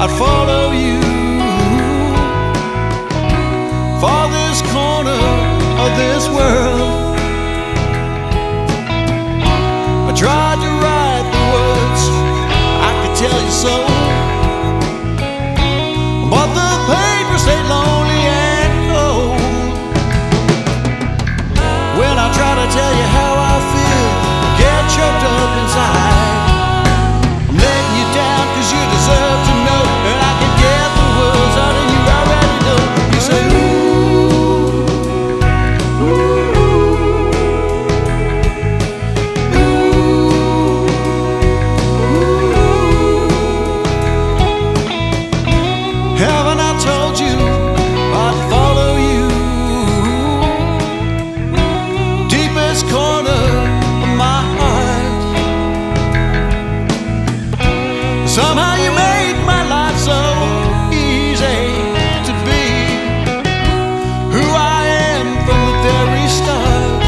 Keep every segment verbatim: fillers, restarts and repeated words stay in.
I'd follow you farthest corner of this world. I tried to write the words I could tell you so, but the paper stayed lonely and cold. When I try to tell you how I feel, I get choked up inside. I'm letting you down 'cause you deserve to know, and I can get the words out of you already know. You say ooh, ooh, ooh. Haven't I told you I'd follow you deepest corner of my heart? Somehow you make my life so easy to be who I am from the very start.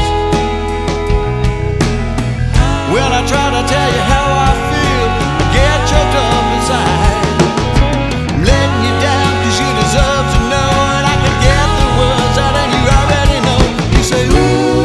When I try to tell you how I feel, I get choked up inside. I'm letting you down 'cause you deserve to know, and I can get the words out and you already know. You say ooh,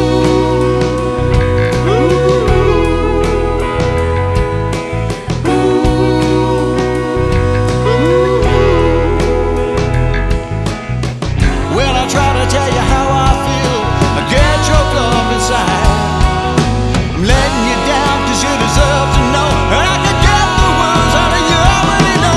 when I try to tell you how I feel, I get choked up inside. I'm letting you down 'cause you deserve to know, and I can get the words out of you already know.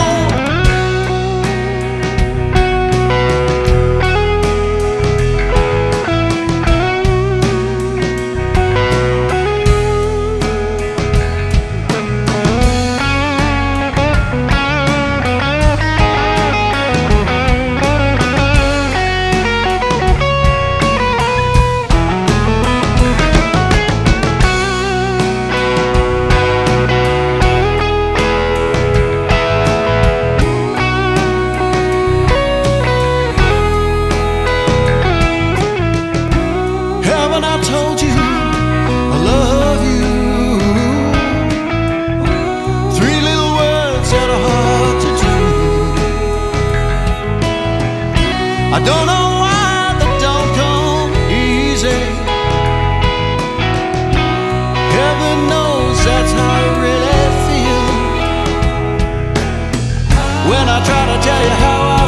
Haven't I told you I love you? Three little words that are hard to do. I don't know why they don't come easy. Heaven knows that's how I really feel. When I try to tell you how I